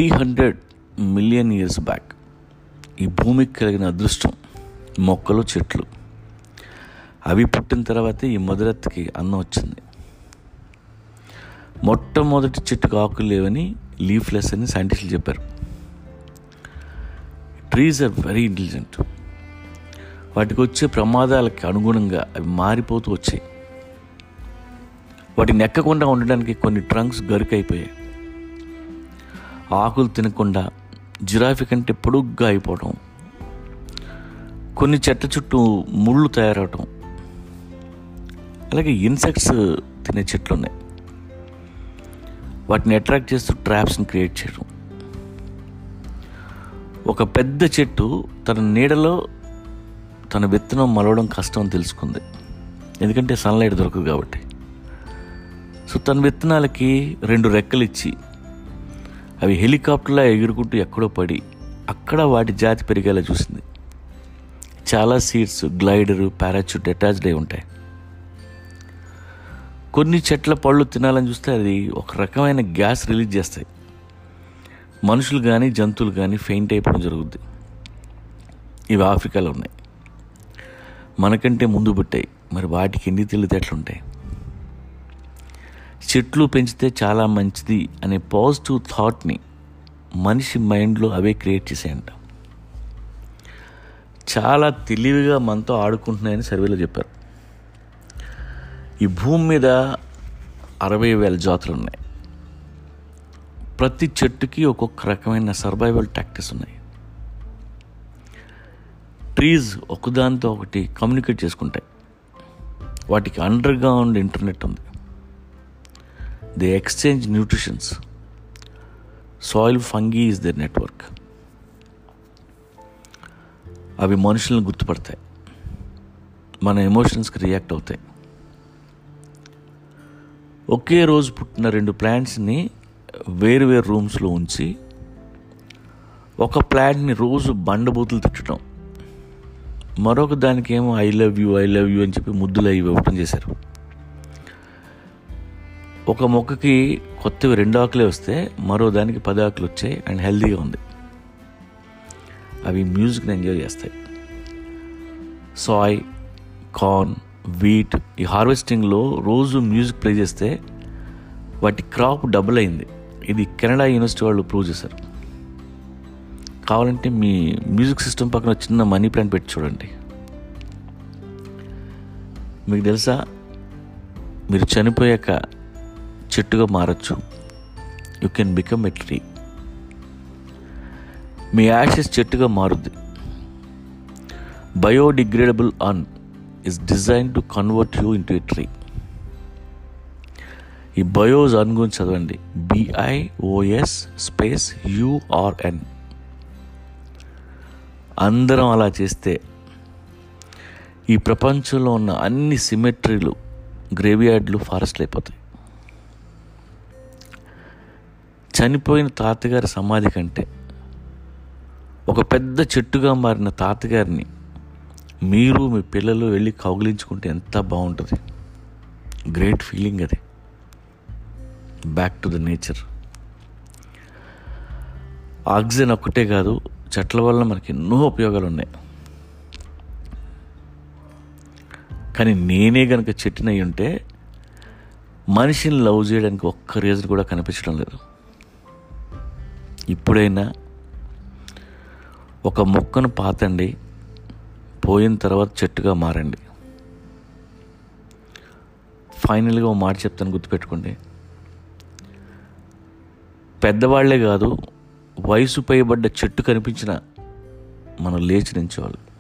300 million years back ఈ భూమికి కలిగిన అదృష్టం మొక్కలు, చెట్లు అవి పుట్టిన తర్వాతే ఈ మొదలెత్తకి అన్నం వచ్చింది. మొట్టమొదటి చెట్టుకు ఆకులు లేవని, లీఫ్లెస్ అని సైంటిస్టులు చెప్పారు. Trees are very intelligent. వాటికి వచ్చే ప్రమాదాలకి అనుగుణంగా అవి మారిపోతూ వచ్చాయి. వాటిని ఎక్కకుండా ఉండడానికి కొన్ని ట్రంక్స్ గరుకైపోయాయి. ఆకులు తినకుండా జిరాఫీ కంటే పొడుగ్గా అయిపోవడం, కొన్ని చెట్ల చుట్టూ ముళ్ళు తయారవటం, అలాగే ఇన్సెక్ట్స్ తినే చెట్లు ఉన్నాయి. వాటిని అట్రాక్ట్ చేస్తూ ట్రాప్స్ని క్రియేట్ చేయడం. ఒక పెద్ద చెట్టు తన నీడలో తన విత్తనం మలవడం కష్టం అని తెలుసుకుంది, ఎందుకంటే సన్లైట్ దొరకదు కాబట్టి. సో తన విత్తనాలకి 2 రెక్కలు ఇచ్చి అవి హెలికాప్టర్లా ఎగురుకుంటూ ఎక్కడో పడి అక్కడ వాటి జాతి పెరిగేలా చూసింది. చాలా సీడ్స్ గ్లైడరు, పారాచూట్ అటాచ్డ్ అయి ఉంటాయి. కొన్ని చెట్ల పళ్ళు తినాలని చూస్తే అది ఒక రకమైన గ్యాస్ రిలీజ్ చేస్తాయి. మనుషులు కానీ జంతువులు కానీ ఫెయింట్ అయిపోవడం జరుగుద్ది. ఇవి ఆఫ్రికాలో ఉన్నాయి, మనకంటే ముందు పుట్టాయి. మరి వాటికి ఎన్ని తెలివితేటలుంటాయి. చెట్లు పెంచితే చాలా మంచిది అనే పాజిటివ్ థాట్ని మనిషి మైండ్లో అవే క్రియేట్ చేసాయంట. చాలా తెలివిగా మనతో ఆడుకుంటున్నాయని సర్వేలో చెప్పారు. ఈ భూమి మీద 60,000 జాతులు ఉన్నాయి. ప్రతి చెట్టుకి ఒక్కొక్క రకమైన సర్వైవల్ టాక్టిక్స్ ఉన్నాయి. ట్రీస్ ఒకదానితో ఒకటి కమ్యూనికేట్ చేసుకుంటాయి. వాటికి అండర్ గ్రౌండ్ ఇంటర్నెట్ ఉంది. They exchange nutritions. Soil fungi is their network. అవి మనుషులను గుర్తుపడతాయి, మన ఎమోషన్స్కి రియాక్ట్ అవుతాయి. ఒకే రోజు పుట్టిన 2 ప్లాంట్స్ని వేరు రూమ్స్లో ఉంచి ఒక ప్లాంట్ని రోజు బండబూతులు తిట్టడం, మరొక దానికి ఏమో ఐ లవ్ యూ అని చెప్పి ముద్దులు అవి ఇవ్వటం చేశారు. ఒక మొక్కకి కొత్తవి 2 ఆకులే వస్తే మరో దానికి 10 ఆకులు వచ్చాయి అండ్ హెల్తీగా ఉంది. అవి మ్యూజిక్ని ఎంజాయ్ చేస్తాయి. సాయ్, కార్న్, వీట్ ఈ హార్వెస్టింగ్లో రోజు మ్యూజిక్ ప్లే చేస్తే వాటి క్రాప్ డబుల్ అయింది. ఇది కెనడా యూనివర్సిటీ వాళ్ళు ప్రూవ్ చేశారు. కావాలంటే మీ మ్యూజిక్ సిస్టమ్ పక్కన చిన్న మనీ ప్లాంట్ పెట్టి చూడండి. మీకు తెలుసా, మీరు చనిపోయాక చెట్టుగా మారచ్చు. You can become a tree. మీ యాషెస్ చెట్టుగా మారుద్ది. Biodegradable urn is designed to convert you into a tree. ఈ బయోస్ అర్న్ గురించి చదవండి. BIOS space URN. అందరం అలా చేస్తే ఈ ప్రపంచంలో ఉన్న అన్ని సిమెట్రీలు, గ్రేవ్యార్డ్లు ఫారెస్ట్లు అయిపోతాయి. చనిపోయిన తాతగారి సమాధి కంటే ఒక పెద్ద చెట్టుగా మారిన తాతగారిని మీరు మీ పిల్లలు వెళ్ళి కౌగిలించుకుంటే ఎంత బాగుంటుంది. గ్రేట్ ఫీలింగ్ అది. Back to the nature. Oxygen ఒక్కటే కాదు, చెట్ల వల్ల మనకి ఎన్నో ఉపయోగాలు ఉన్నాయి. కానీ నేనే కనుక చెట్టునై ఉంటే మనిషిని లవ్ చేయడానికి ఒక్క రీజన్ కూడా కనిపించడం లేదు. ఇప్పుడైనా ఒక మొక్కను పాతండి, పోయిన తర్వాత చెట్టుగా మారండి. ఫైనల్గా ఓ మాట చెప్తాను, గుర్తుపెట్టుకోండి. పెద్దవాళ్లే కాదు, వయసు పైబడ్డ చెట్టు కనిపించిన మనం లేచి నించోవాలి.